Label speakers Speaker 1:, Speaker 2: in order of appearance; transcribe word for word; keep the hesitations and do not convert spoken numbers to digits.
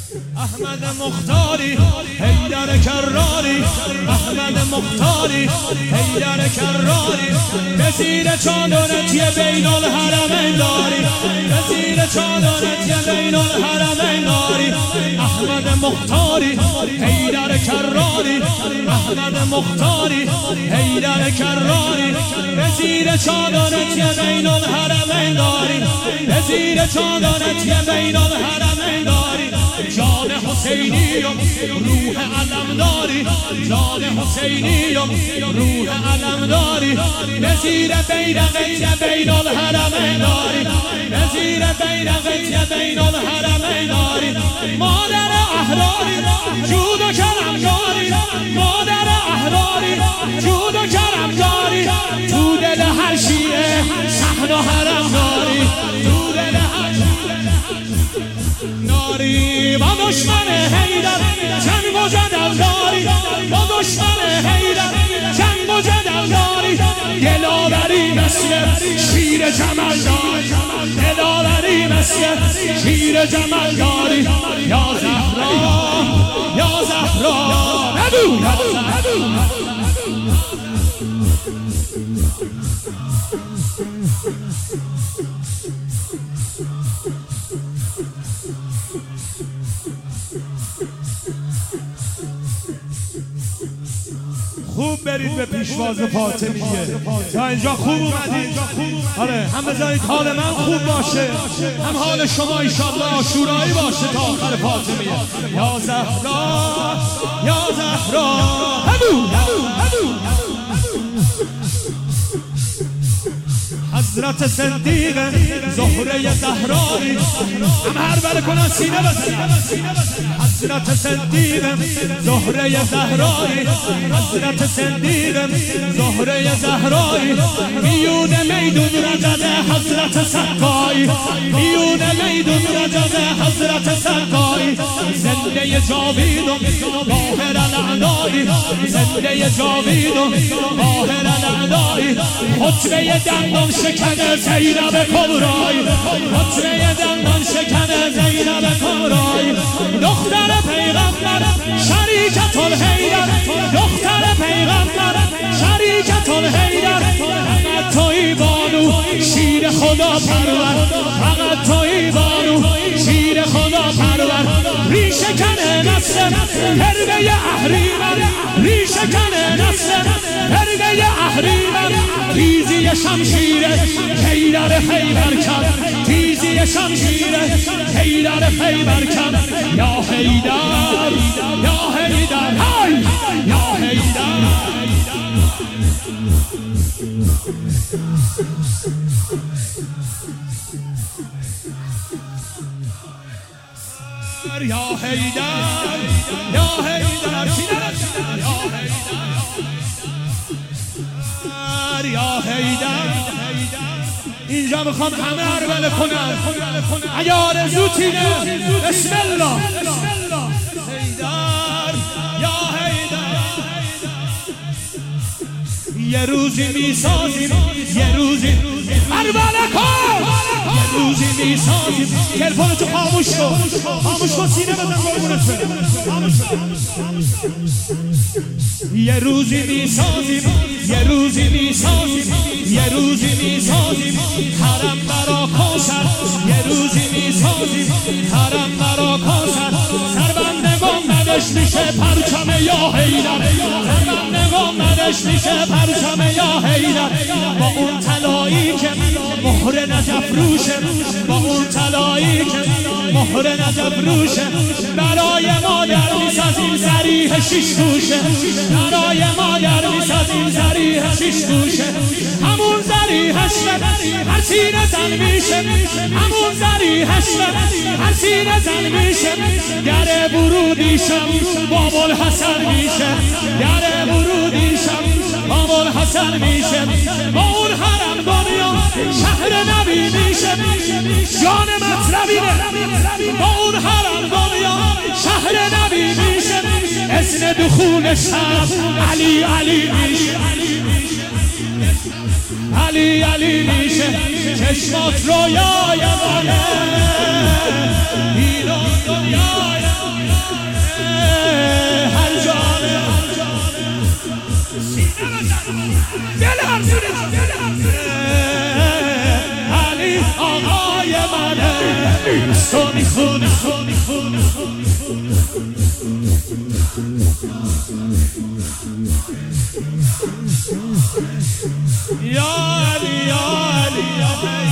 Speaker 1: احمد مختاری حیدر کراری، احمد مختاری حیدر کراری، به زیر چادرت یه بین الحرمین داری، به زیر چادرت یه بین الحرمین داری. احمد مختاری حیدر کراری، احمد مختاری حیدر کراری، به زیر چادرت یه بین الحرمین داری، به زیر چادرت یه بین الحرمین داری. جان حسینیم روح علم داری، جان حسینیم روح علم داری، به زیر بیرقت یه بین الحرمین داری، به زیر بیرقت یه بین الحرمین داری. مادر احراری جود و کرم داری، مادر احراری جود و کرم داری، تو دل هر شیعه صحن و حرم داری، تو دل هر داری. با دشمن حیدر جنگ و جدل داری، با دشمن حیدر جنگ و جدل داری. دلاوری مثل شیر جمل داری، دلاوری مثل شیر جمل داری. یا زهرا یا زهرا بگو یا زهرا. خوب برید به پیشواز فاطمیه، تا اینجا خوب اومدید. آره هم بذارید حال من خوب باشه، هم حال شما ایشالله شورایی باشه تا آخر فاطمیه. یا زهرا یا زهرا هبو هبو. حضرت صدیق زهره زهرایی، هم هر بره کنن سینه بزن. حضرت صدیق زهره زهرایی، حضرت صدیق زهره زهرایی، میون میدون رجز حضرت سقایی، میون میدون رجز حضرت سقایی. زنده جاوید و باهر الاعدایی، زنده جاوید و باهر الاعدایی. خطبه دندان شکن زینب کبرایی، خطبه دندان شکن زینب کبرایی. دختر پیغمبر شریکت الحیدر، دختر پیغمبر شریکت الحیدر. فقط تویی بانو شیر خدا پرور، فقط تویی بانو شیر خدا پرور. ریشه کنه نسل هربه اهریمن، ریشه کنه نسل هربه اهریمن. تیزی شمشیر حیدر خیبر کن، تیزی شمشیر حیدر خیبر کن. یا حیدر یا حیدر های یا حیدر. یا حیدر یا حیدر یا حیدر. اینجا میخوام همه عربله کنن، اگه آرزوتینه بسم الله. حیدر یا حیدر. یه روزی میسازیم، یه روزی عربله کن، یه روزی میسازیم. تلفنتو خاموش کن، خاموش کن سینه بزن قربونت برم. یه روزی میسازیم، یه روزی میسازیم، یه روزی میسازیم حرم برا کوثر، یه روزی میسازیم حرم برا کوثر. سربند گنبدش میشه پرچم یا حیدر، سربند گنبدش میشه پرچم یا حیدر. با اون طلایی که مهر نجف روشه، با اون طلایی که مهر نجف روشه. برای مادر میسازیم ذریح شیش گوشه، برای مادر میسازیم ذریح شیش گوشه. همون ذریحش هر سینه زن میشه، همون ذریحش هر سینه زن میشه. گر ورودیشم باب الحسن میشه، گر ورودیشم باب الحسن میشه. با اون حرم دنیا شهر نبی میشه، جان مطلبینه. با اون حرم دنیا شهر نبی میشه. اذن دخول شب علی علی میشه، علی علی میشه. چشمات رویای منه، ایران دنیای علی آقای منه تو میخونه یا علی یا علی